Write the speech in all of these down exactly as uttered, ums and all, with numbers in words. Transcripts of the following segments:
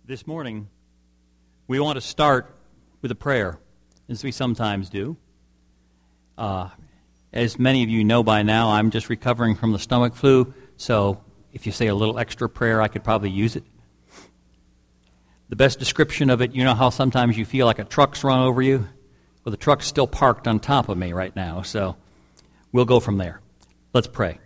This morning, we want to start with a prayer, as we sometimes do. Uh, as many of you know by now, I'm just recovering from the stomach flu, so if you say a little extra prayer, I could probably use it. The best description of it, you know how sometimes you feel like a truck's run over you? Well, the truck's still parked on top of me right now, so we'll go from there. Let's pray.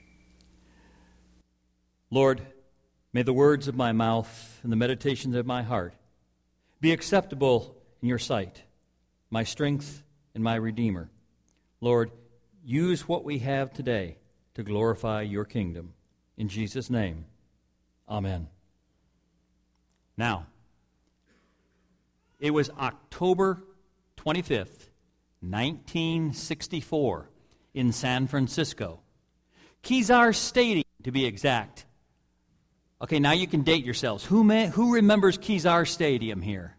Lord, may the words of my mouth and the meditations of my heart be acceptable in your sight, my strength and my Redeemer. Lord, use what we have today to glorify your kingdom. In Jesus' name, amen. Now, it was October twenty-fifth, nineteen sixty-four, in San Francisco. Kezar Stadium, to be exact. Okay, now you can date yourselves. Who may, who remembers Kezar Stadium here?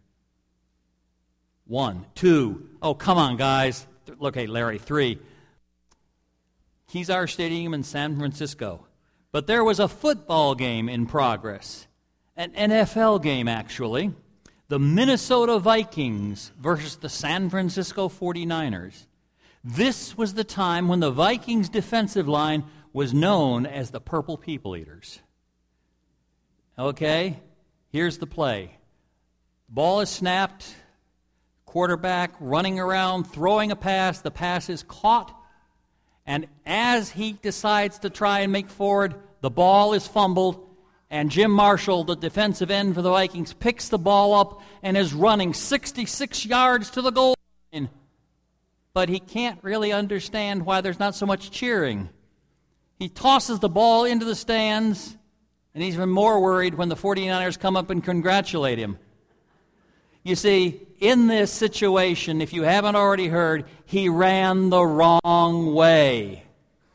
One, two. Oh, come on, guys. Okay, Larry, three. Kezar Stadium in San Francisco. But there was a football game in progress. An N F L game, actually. The Minnesota Vikings versus the San Francisco forty-niners. This was the time when the Vikings' defensive line was known as the Purple People Eaters. Okay, here's the play. Ball is snapped, quarterback running around, throwing a pass. The pass is caught, and as he decides to try and make forward, the ball is fumbled, and Jim Marshall, the defensive end for the Vikings, picks the ball up and is running sixty-six yards to the goal line. But he can't really understand why there's not so much cheering. He tosses the ball into the stands, and he's even more worried when the forty-niners come up and congratulate him. You see, in this situation, if you haven't already heard, he ran the wrong way.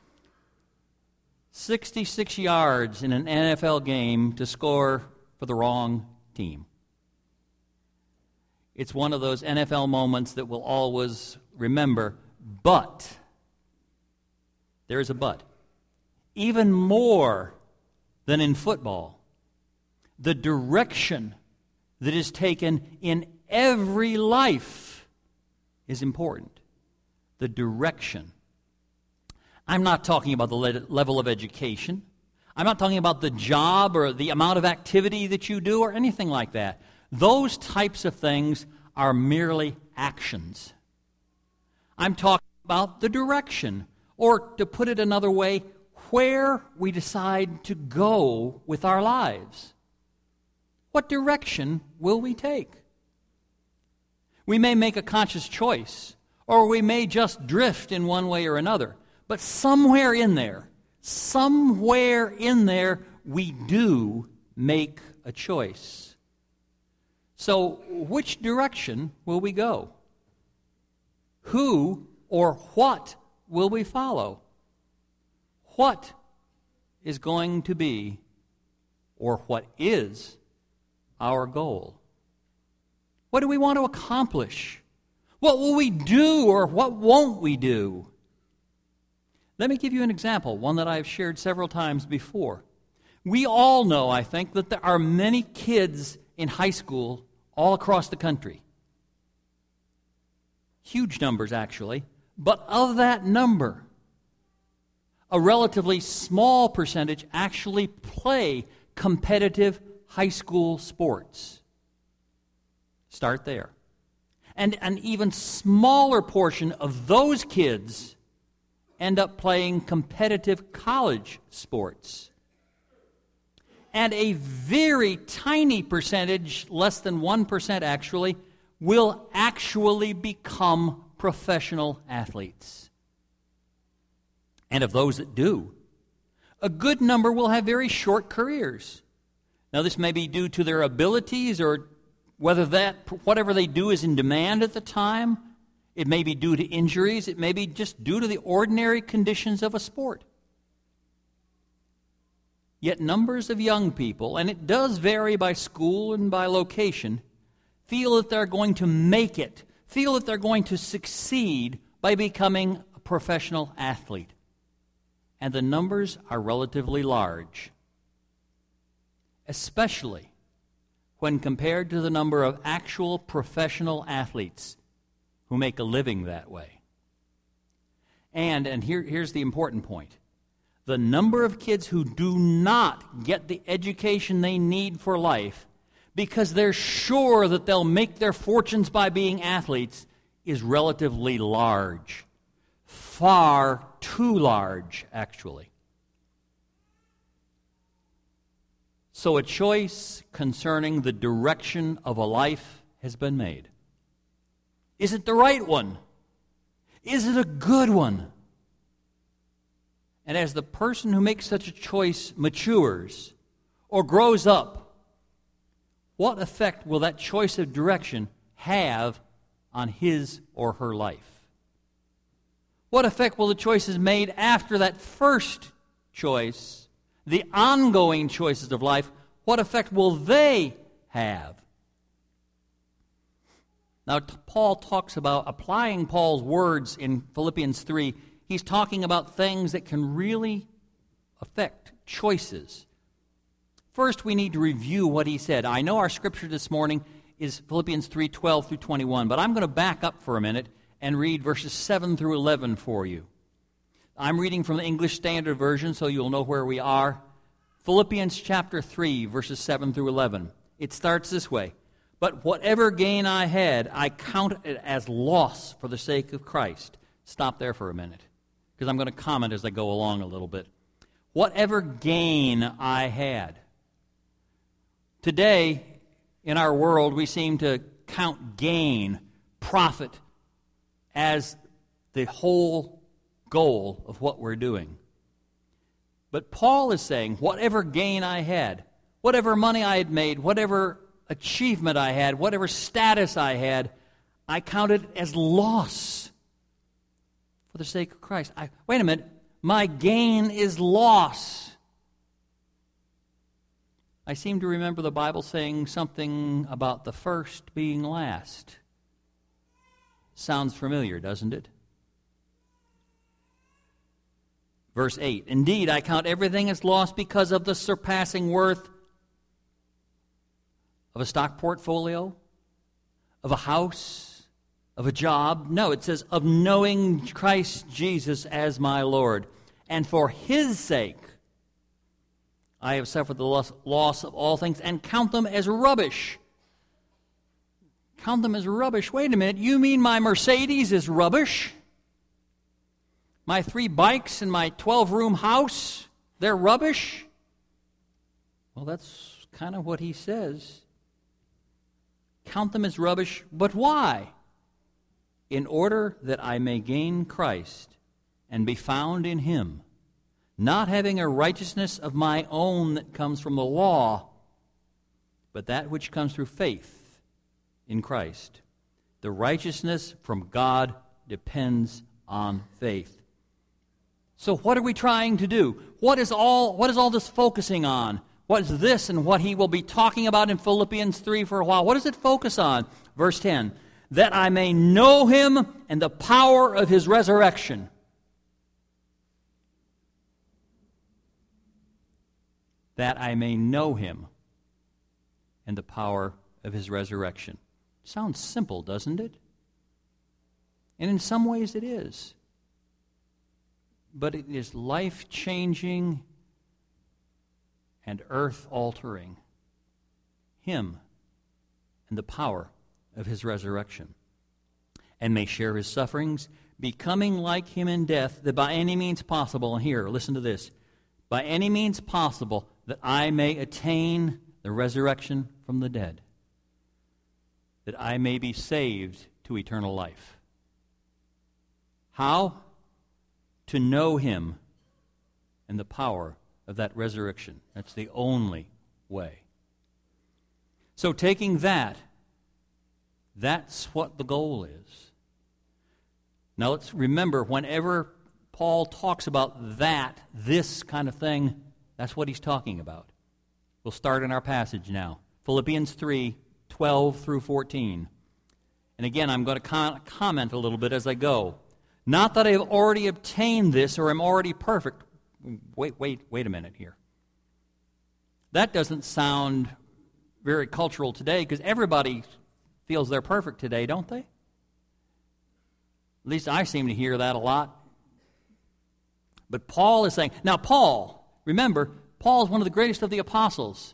sixty-six yards in an N F L game to score for the wrong team. It's one of those N F L moments that we'll always remember, but there's a but. Even more than in football, the direction that is taken in every life is important. The direction. I'm not talking about the le- level of education. I'm not talking about the job or the amount of activity that you do or anything like that. Those types of things are merely actions. I'm talking about the direction, or to put it another way, where we decide to go with our lives. What direction will we take? We may make a conscious choice, or we may just drift in one way or another. But somewhere in there, somewhere in there, we do make a choice. So, which direction will we go? Who or what will we follow? What is going to be, or what is, our goal? What do we want to accomplish? What will we do, or what won't we do? Let me give you an example, one that I've shared several times before. We all know, I think, that there are many kids in high school all across the country. Huge numbers, actually. But of that number, a relatively small percentage actually play competitive high school sports. Start there. And an even smaller portion of those kids end up playing competitive college sports. And a very tiny percentage, less than one percent actually, will actually become professional athletes. And of those that do, a good number will have very short careers. Now, this may be due to their abilities, or whether that whatever they do is in demand at the time. It may be due to injuries. It may be just due to the ordinary conditions of a sport. Yet numbers of young people, and it does vary by school and by location, feel that they're going to make it, feel that they're going to succeed by becoming a professional athlete. And the numbers are relatively large, especially when compared to the number of actual professional athletes who make a living that way. And, and here, here's the important point, the number of kids who do not get the education they need for life because they're sure that they'll make their fortunes by being athletes is relatively large. Far too large, actually. So a choice concerning the direction of a life has been made. Is it the right one? Is it a good one? And as the person who makes such a choice matures or grows up, what effect will that choice of direction have on his or her life? What effect will the choices made after that first choice, the ongoing choices of life, what effect will they have? Now, Paul talks about applying Paul's words in Philippians three. He's talking about things that can really affect choices. First, we need to review what he said. I know our scripture this morning is Philippians three, twelve through twenty-one, but I'm going to back up for a minute and read verses seven through eleven for you. I'm reading from the English Standard Version, so you'll know where we are. Philippians chapter three, verses seven through eleven. It starts this way. But whatever gain I had, I count it as loss for the sake of Christ. Stop there for a minute, because I'm going to comment as I go along a little bit. Whatever gain I had. Today, in our world, we seem to count gain, profit, as the whole goal of what we're doing. But Paul is saying, whatever gain I had, whatever money I had made, whatever achievement I had, whatever status I had, I counted as loss for the sake of Christ. I, wait a minute, my gain is loss. I seem to remember the Bible saying something about the first being last. Sounds familiar, doesn't it? Verse eight, indeed, I count everything as lost because of the surpassing worth of a stock portfolio, of a house, of a job. No, it says, of knowing Christ Jesus as my Lord. And for his sake, I have suffered the loss, loss of all things and count them as rubbish. Count them as rubbish. Wait a minute, you mean my Mercedes is rubbish? My three bikes and my twelve-room house, they're rubbish? Well, that's kind of what he says. Count them as rubbish, but why? In order that I may gain Christ and be found in him, not having a righteousness of my own that comes from the law, but that which comes through faith in Christ. The righteousness from God depends on faith. So what are we trying to do? What is all, what is all this focusing on? What is this and what he will be talking about in Philippians three for a while? What does it focus on? Verse ten, that I may know him and the power of his resurrection. That I may know him and the power of his resurrection. Sounds simple, doesn't it? And in some ways it is. But it is life-changing and earth-altering. Him and the power of his resurrection. And may share his sufferings, becoming like him in death, that by any means possible, and here, listen to this, by any means possible, that I may attain the resurrection from the dead, that I may be saved to eternal life. How? To know him and the power of that resurrection. That's the only way. So taking that, that's what the goal is. Now let's remember, whenever Paul talks about that, this kind of thing, that's what he's talking about. We'll start in our passage now. Philippians three, twelve through fourteen. And again, I'm going to con- comment a little bit as I go. Not that I have already obtained this or am already perfect. Wait, wait, wait a minute here. That doesn't sound very cultural today because everybody feels they're perfect today, don't they? At least I seem to hear that a lot. But Paul is saying, now Paul, remember, Paul is one of the greatest of the apostles.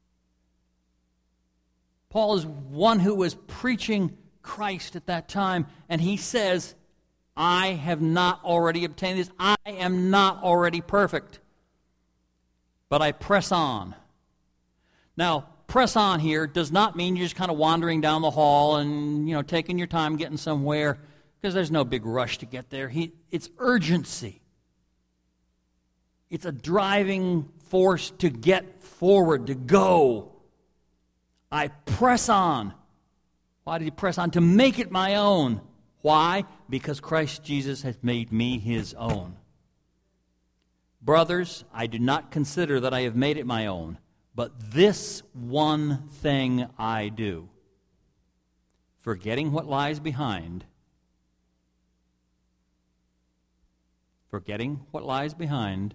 Paul is one who was preaching Christ at that time, and he says, I have not already obtained this. I am not already perfect, but I press on. Now, press on here does not mean you're just kind of wandering down the hall and, you know, taking your time getting somewhere, because there's no big rush to get there. He, it's urgency. It's a driving force to get forward, to go. I press on. Why did he press on? To make it my own. Why? Because Christ Jesus has made me his own. Brothers, I do not consider that I have made it my own, but this one thing I do, forgetting what lies behind, forgetting what lies behind,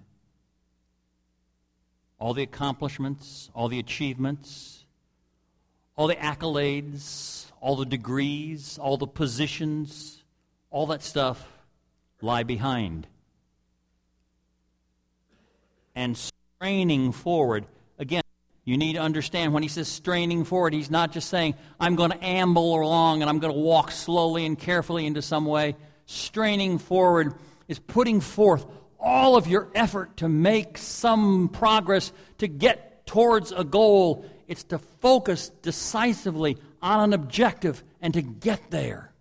all the accomplishments, all the achievements, all the accolades, all the degrees, all the positions, all that stuff lie behind. And straining forward, again, you need to understand when he says straining forward, he's not just saying, I'm going to amble along and I'm going to walk slowly and carefully into some way. Straining forward is putting forth all of your effort to make some progress, to get towards a goal. It's to focus decisively on an objective and to get there.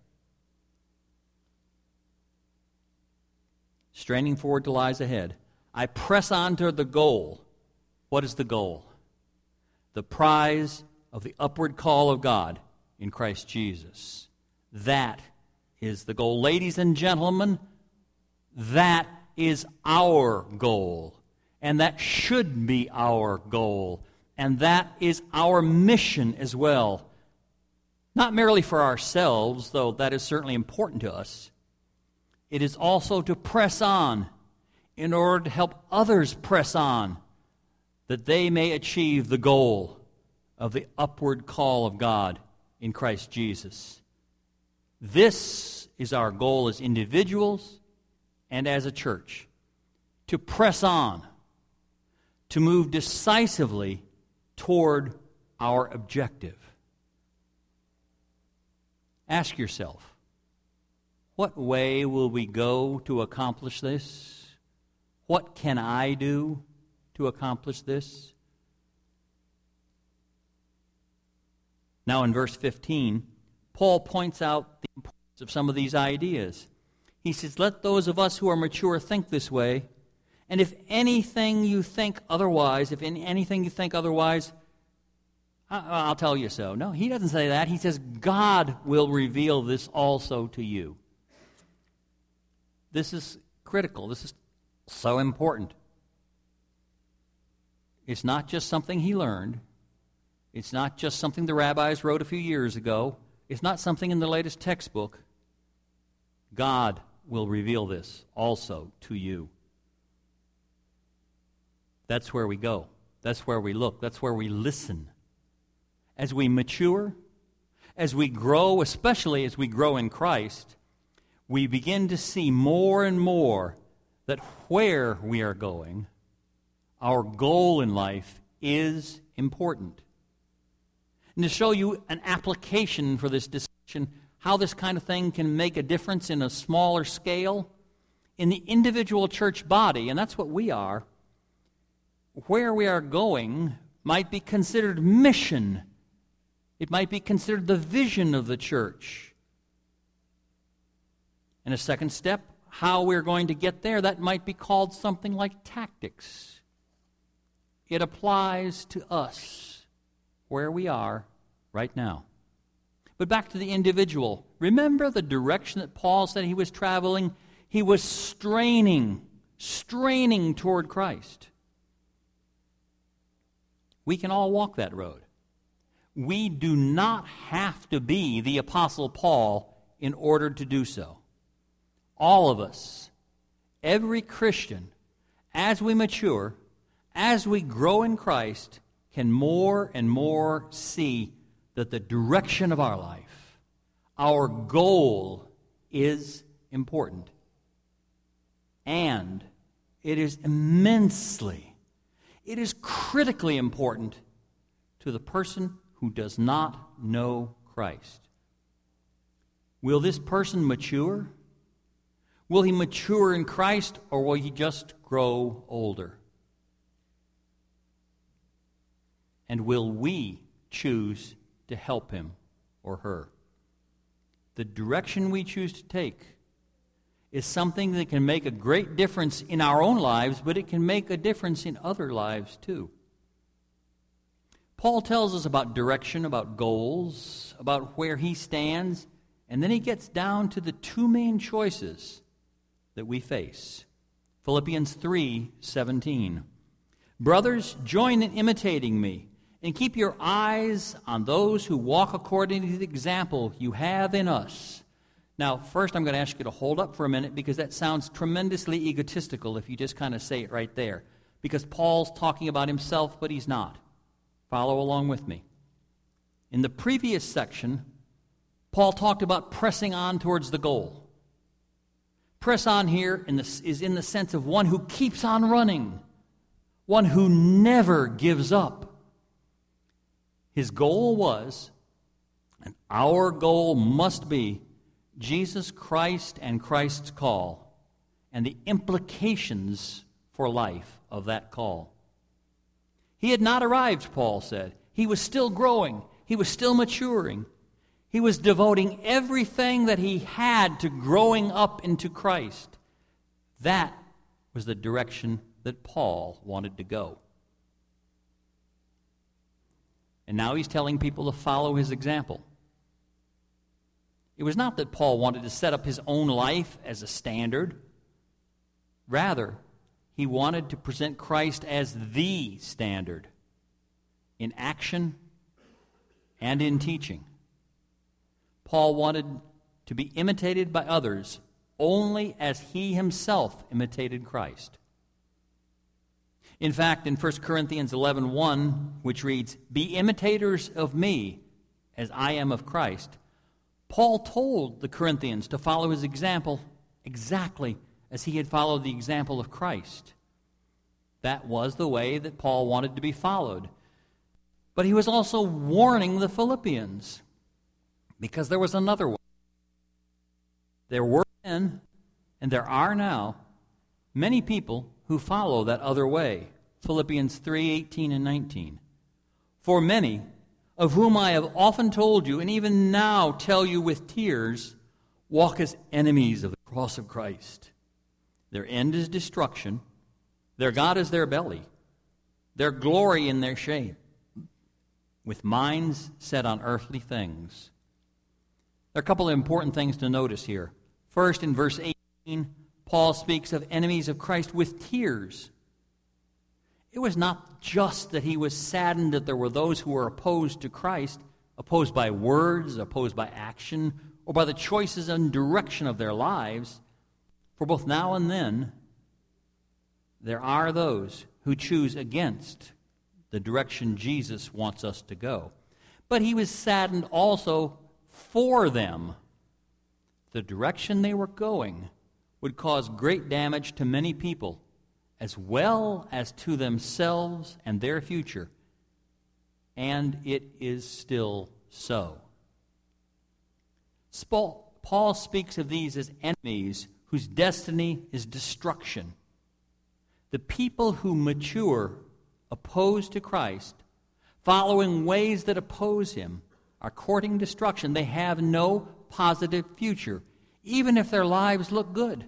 Straining forward to lies ahead. I press on to the goal. What is the goal? The prize of the upward call of God in Christ Jesus. That is the goal. Ladies and gentlemen, that is our goal. And that should be our goal. And that is our mission as well. Not merely for ourselves, though that is certainly important to us. It is also to press on in order to help others press on, that they may achieve the goal of the upward call of God in Christ Jesus. This is our goal as individuals and as a church, to press on, to move decisively toward our objective. Ask yourself, what way will we go to accomplish this? What can I do to accomplish this? Now in verse fifteen, Paul points out the importance of some of these ideas. He says, let those of us who are mature think this way, and if anything you think otherwise, if in anything you think otherwise, I'll tell you so. No, he doesn't say that. He says, God will reveal this also to you. This is critical. This is so important. It's not just something he learned. It's not just something the rabbis wrote a few years ago. It's not something in the latest textbook. God will reveal this also to you. That's where we go. That's where we look. That's where we listen. As we mature, as we grow, especially as we grow in Christ, we begin to see more and more that where we are going, our goal in life is important. And to show you an application for this discussion, how this kind of thing can make a difference in a smaller scale, in the individual church body, and that's what we are, where we are going might be considered mission. It might be considered the vision of the church. And a second step, how we're going to get there, that might be called something like tactics. It applies to us where we are right now. But back to the individual. Remember the direction that Paul said he was traveling? He was straining, straining toward Christ. We can all walk that road. We do not have to be the Apostle Paul in order to do so. All of us, every Christian, as we mature, as we grow in Christ, can more and more see that the direction of our life, our goal, is important. And it is immensely, it is critically important to the person who does not know Christ. Will this person mature? Will he mature in Christ, or will he just grow older? And will we choose to help him or her? The direction we choose to take is something that can make a great difference in our own lives, but it can make a difference in other lives too. Paul tells us about direction, about goals, about where he stands, and then he gets down to the two main choices that we face. Philippians three seventeen. Brothers, join in imitating me, and keep your eyes on those who walk according to the example you have in us. Now, first I'm going to ask you to hold up for a minute, because that sounds tremendously egotistical if you just kind of say it right there. Because Paul's talking about himself, but he's not. Follow along with me. In the previous section, Paul talked about pressing on towards the goal. Press on here in the, is in the sense of one who keeps on running, one who never gives up. His goal was, and our goal must be, Jesus Christ and Christ's call, and the implications for life of that call. He had not arrived, Paul said. He was still growing. He was still maturing. He was devoting everything that he had to growing up into Christ. That was the direction that Paul wanted to go. And now he's telling people to follow his example. It was not that Paul wanted to set up his own life as a standard. Rather, he wanted to present Christ as the standard in action and in teaching. Paul wanted to be imitated by others only as he himself imitated Christ. In fact, in First Corinthians eleven one, which reads, "Be imitators of me as I am of Christ," Paul told the Corinthians to follow his example exactly as he had followed the example of Christ. That was the way that Paul wanted to be followed. But he was also warning the Philippians, because there was another way. There were then, and there are now, many people who follow that other way. Philippians three eighteen and nineteen. For many, of whom I have often told you, and even now tell you with tears, walk as enemies of the cross of Christ. Their end is destruction. Their God is their belly. Their glory in their shame, with minds set on earthly things. There are a couple of important things to notice here. First, in verse eighteen, Paul speaks of enemies of Christ with tears. It was not just that he was saddened that there were those who were opposed to Christ, opposed by words, opposed by action, or by the choices and direction of their lives. For both now and then, there are those who choose against the direction Jesus wants us to go. But he was saddened also for them. The direction they were going would cause great damage to many people, as well as to themselves and their future. And it is still so. Paul speaks of these as enemies whose destiny is destruction. The people who mature opposed to Christ, following ways that oppose him, are courting destruction. They have no positive future, even if their lives look good.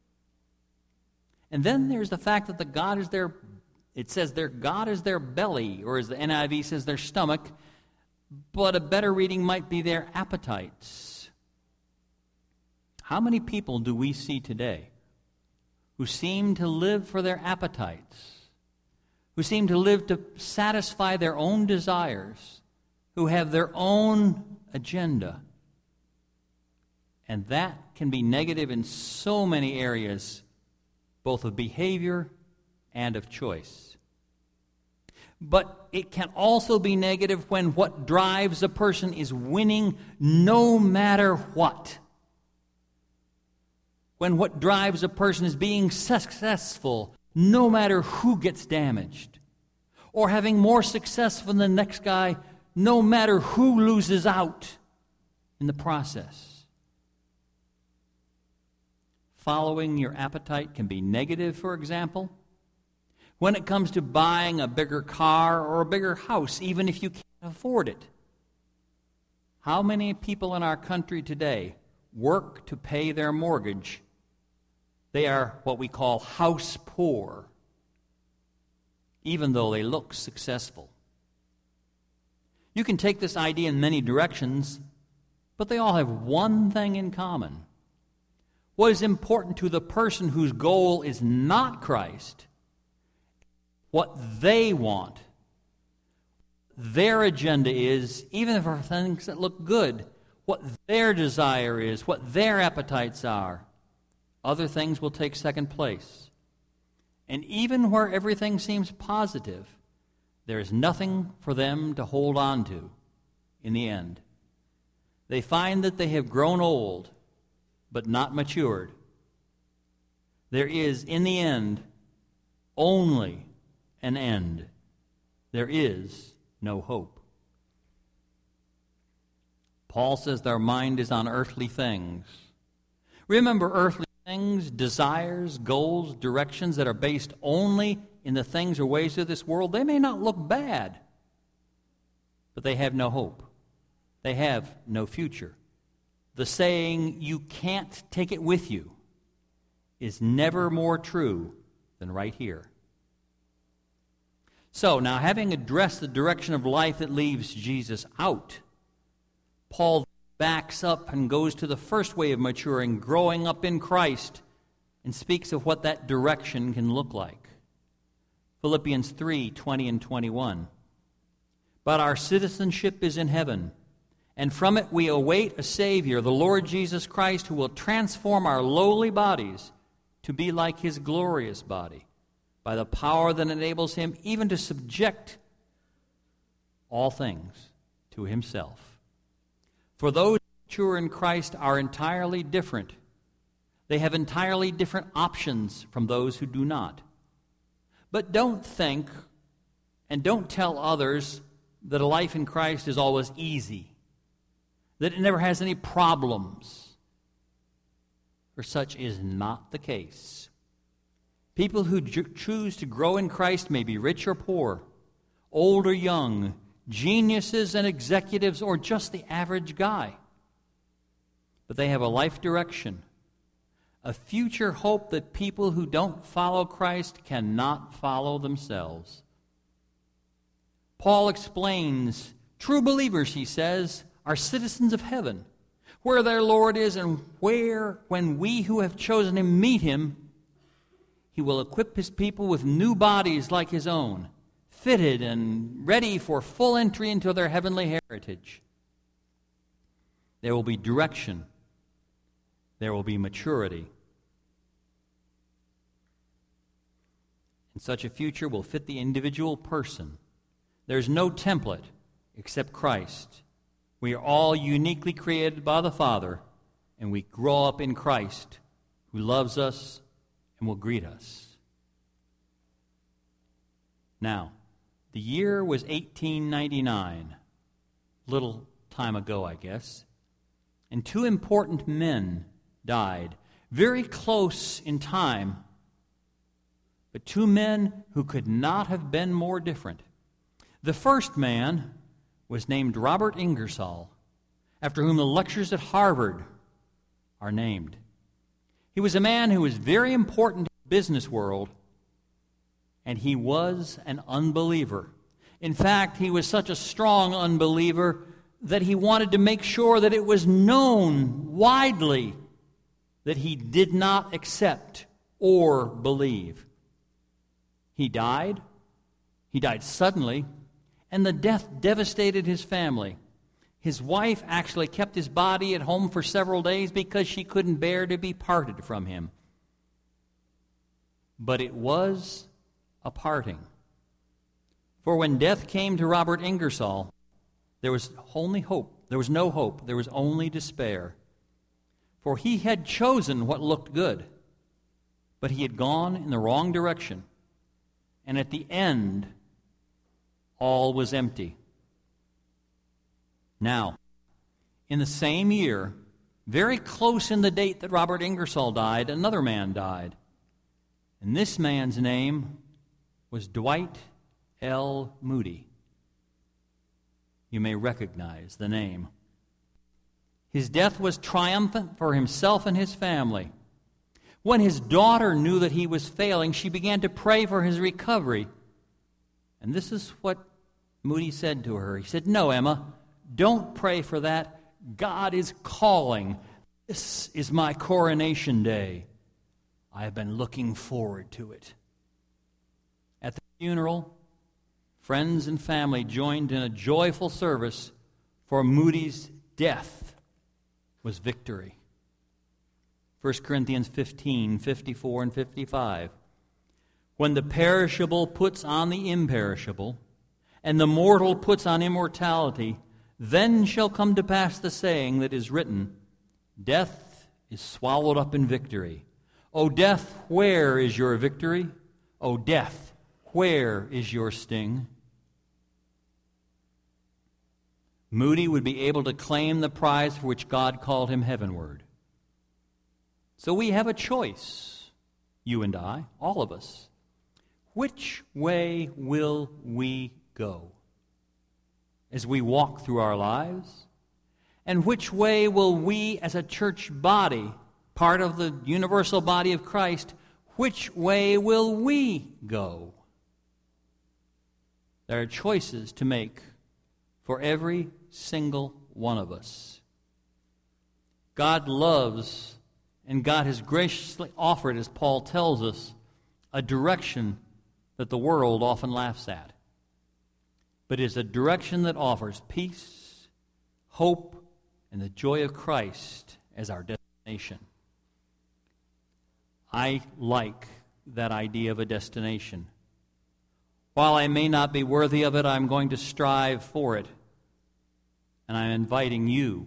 And then there's the fact that the God is their, it says their God is their belly, or as the N I V says, their stomach, but a better reading might be their appetites. How many people do we see today who seem to live for their appetites, who seem to live to satisfy their own desires, who have their own agenda? And that can be negative in so many areas, both of behavior and of choice. But it can also be negative when what drives a person is winning no matter what. When what drives a person is being successful no matter who gets damaged. Or having more success than the next guy no matter who loses out in the process. Following your appetite can be negative, for example. When it comes to buying a bigger car or a bigger house, even if you can't afford it. How many people in our country today work to pay their mortgage? They are what we call house poor, even though they look successful. You can take this idea in many directions, but they all have one thing in common. What is important to the person whose goal is not Christ, what they want, their agenda is, even if for things that look good, what their desire is, what their appetites are. Other things will take second place. And even where everything seems positive, there is nothing for them to hold on to in the end. They find that they have grown old, but not matured. There is, in the end, only an end. There is no hope. Paul says their mind is on earthly things. Remember, earthly things, desires, goals, directions that are based only in the things or ways of this world, they may not look bad, but they have no hope. They have no future. The saying, "you can't take it with you," is never more true than right here. So, now having addressed the direction of life that leaves Jesus out, Paul backs up and goes to the first way of maturing, growing up in Christ, and speaks of what that direction can look like. Philippians three, twenty and twenty-one. But our citizenship is in heaven, and from it we await a Savior, the Lord Jesus Christ, who will transform our lowly bodies to be like his glorious body, by the power that enables him even to subject all things to himself. For those mature in Christ are entirely different. They have entirely different options from those who do not. But don't think and don't tell others that a life in Christ is always easy, that it never has any problems, for such is not the case. People who ju- choose to grow in Christ may be rich or poor, old or young, geniuses and executives, or just the average guy. But they have a life direction, a future hope that people who don't follow Christ cannot follow themselves. Paul explains, true believers, he says, are citizens of heaven, where their Lord is, and where, when we who have chosen him meet him, he will equip his people with new bodies like his own, fitted and ready for full entry into their heavenly heritage. There will be direction. There will be maturity. And such a future will fit the individual person. There's no template except Christ. We are all uniquely created by the Father, and we grow up in Christ, who loves us and will greet us. Now, the year was eighteen ninety-nine, little time ago, I guess, and two important men died, very close in time, but two men who could not have been more different. The first man was named Robert Ingersoll, after whom the lectures at Harvard are named. He was a man who was very important in the business world, and he was an unbeliever. In fact, he was such a strong unbeliever that he wanted to make sure that it was known widely that he did not accept or believe. He died. He died suddenly, and the death devastated his family. His wife actually kept his body at home for several days because she couldn't bear to be parted from him. But it was a parting. For when death came to Robert Ingersoll, there was only hope. There was no hope. There was only despair. For he had chosen what looked good, but he had gone in the wrong direction. And at the end, all was empty. Now, in the same year, very close in the date that Robert Ingersoll died, another man died. And this man's name was Dwight L. Moody. You may recognize the name. His death was triumphant for himself and his family. When his daughter knew that he was failing, she began to pray for his recovery. And this is what Moody said to her. He said, "No, Emma, don't pray for that. God is calling. This is my coronation day. I have been looking forward to it." At the funeral, friends and family joined in a joyful service, for Moody's death was victory. First Corinthians fifteen, fifty-four and fifty-five. When the perishable puts on the imperishable, and the mortal puts on immortality, then shall come to pass the saying that is written, "Death is swallowed up in victory." O death, where is your victory? O death, where is your sting? Moody would be able to claim the prize for which God called him heavenward. So we have a choice, you and I, all of us. Which way will we go as we walk through our lives? And which way will we as a church body, part of the universal body of Christ, which way will we go? There are choices to make for every single one of us. God loves, and God has graciously offered, as Paul tells us, a direction that the world often laughs at. But it is a direction that offers peace, hope, and the joy of Christ as our destination. I like that idea of a destination. While I may not be worthy of it, I'm going to strive for it. And I'm inviting you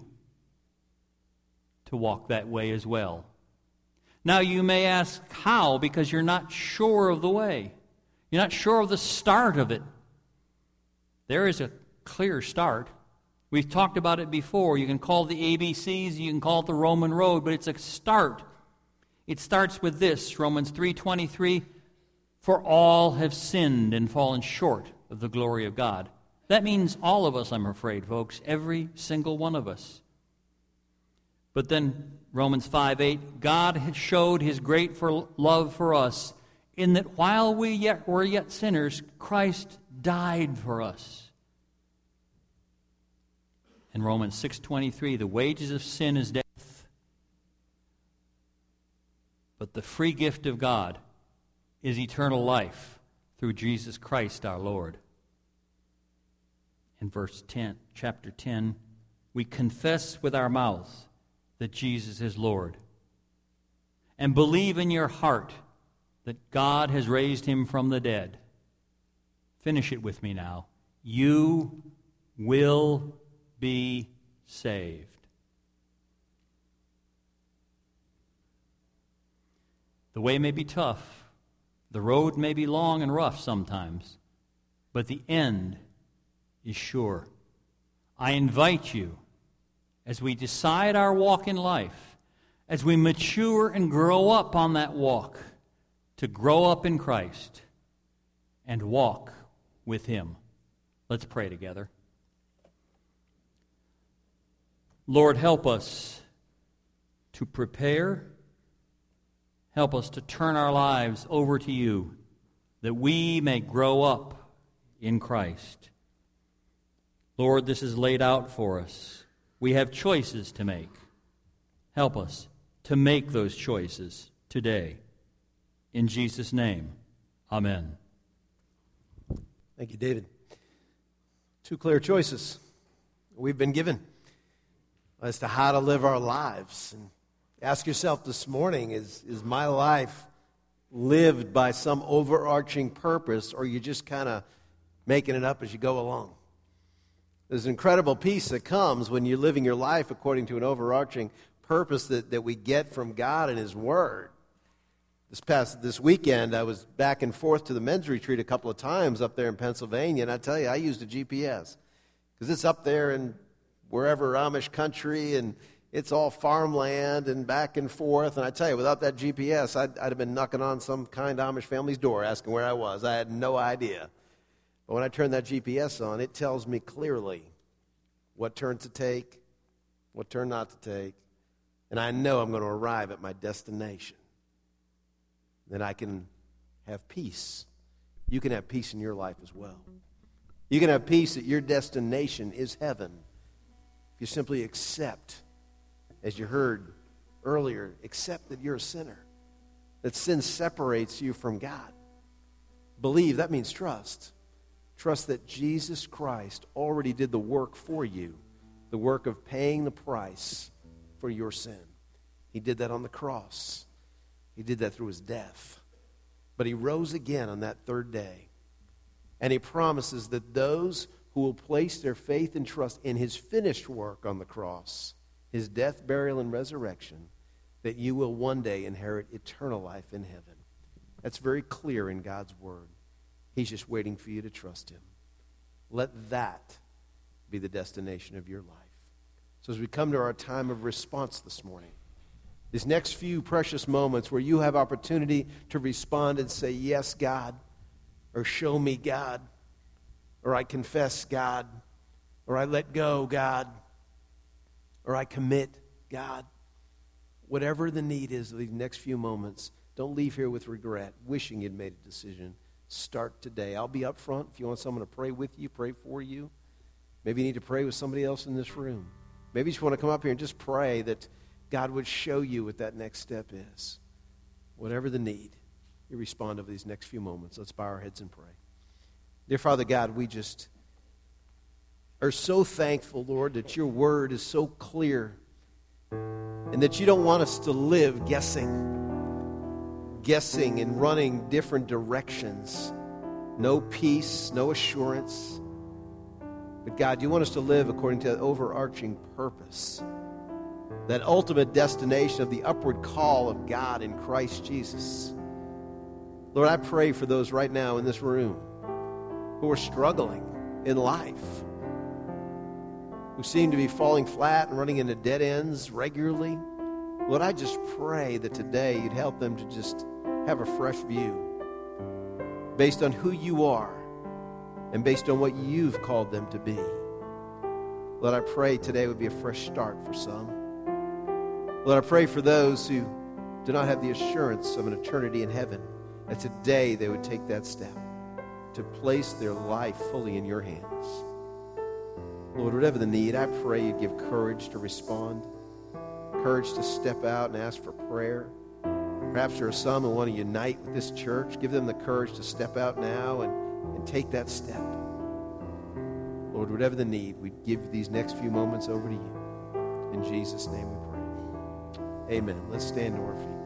to walk that way as well. Now you may ask how, because you're not sure of the way. You're not sure of the start of it. There is a clear start. We've talked about it before. You can call it the A B Cs, you can call it the Roman road, but it's a start. It starts with this, Romans three twenty-three, "For all have sinned and fallen short of the glory of God." That means all of us, I'm afraid, folks, every single one of us. But then Romans five eight, "God has showed his great for love for us, in that while we yet were yet sinners, Christ died for us." In Romans six twenty-three, "The wages of sin is death, but the free gift of God is eternal life through Jesus Christ our Lord." In verse ten, chapter ten, "We confess with our mouths that Jesus is Lord, and believe in your heart that God has raised him from the dead." Finish it with me now. "You will be saved." The way may be tough. The road may be long and rough sometimes, but the end is sure. I invite you, as we decide our walk in life, as we mature and grow up on that walk, to grow up in Christ and walk with him. Let's pray together. Lord, help us to prepare. Help us to turn our lives over to you, that we may grow up in Christ. Lord, this is laid out for us. We have choices to make. Help us to make those choices today. In Jesus' name, amen. Thank you, David. Two clear choices we've been given as to how to live our lives. And ask yourself this morning, is, is my life lived by some overarching purpose, or are you just kind of making it up as you go along. There's an incredible peace that comes when you're living your life according to an overarching purpose that, that we get from God and His Word. This past this weekend, I was back and forth to the men's retreat a couple of times up there in Pennsylvania, and I tell you, I used a G P S because it's up there in wherever Amish country, and it's all farmland and back and forth. And I tell you, without that G P S, I'd, I'd have been knocking on some kind Amish family's door asking where I was. I had no idea. But when I turn that G P S on, it tells me clearly what turn to take, what turn not to take, and I know I'm going to arrive at my destination. Then I can have peace. You can have peace in your life as well. You can have peace that your destination is heaven. If you simply accept, as you heard earlier, accept that you're a sinner, that sin separates you from God. Believe, that means trust. Trust that Jesus Christ already did the work for you, the work of paying the price for your sin. He did that on the cross. He did that through His death. But He rose again on that third day. And He promises that those who will place their faith and trust in His finished work on the cross, His death, burial, and resurrection, that you will one day inherit eternal life in heaven. That's very clear in God's Word. He's just waiting for you to trust Him. Let that be the destination of your life. So as we come to our time of response this morning, these next few precious moments where you have opportunity to respond and say, yes, God, or show me, God, or I confess, God, or I let go, God, or I commit, God. Whatever the need is of these next few moments, don't leave here with regret, wishing you'd made a decision. Start today. I'll be up front if you want someone to pray with you, pray for you. Maybe you need to pray with somebody else in this room. Maybe you just want to come up here and just pray that God would show you what that next step is. Whatever the need, you respond over these next few moments. Let's bow our heads and pray. Dear Father God, we just are so thankful, Lord, that your word is so clear and that you don't want us to live guessing, guessing and running different directions. No peace, no assurance. But God, you want us to live according to that overarching purpose, that ultimate destination of the upward call of God in Christ Jesus. Lord, I pray for those right now in this room who are struggling in life, who seem to be falling flat and running into dead ends regularly. Lord, I just pray that today you'd help them to just have a fresh view based on who you are and based on what you've called them to be. Lord, I pray today would be a fresh start for some. Lord, I pray for those who do not have the assurance of an eternity in heaven, that today they would take that step to place their life fully in your hands. Lord, whatever the need, I pray you'd give courage to respond, courage to step out and ask for prayer. Perhaps there are some who want to unite with this church. Give them the courage to step out now and, and take that step. Lord, whatever the need, we give these next few moments over to you. In Jesus' name we pray. Amen. Let's stand to our feet.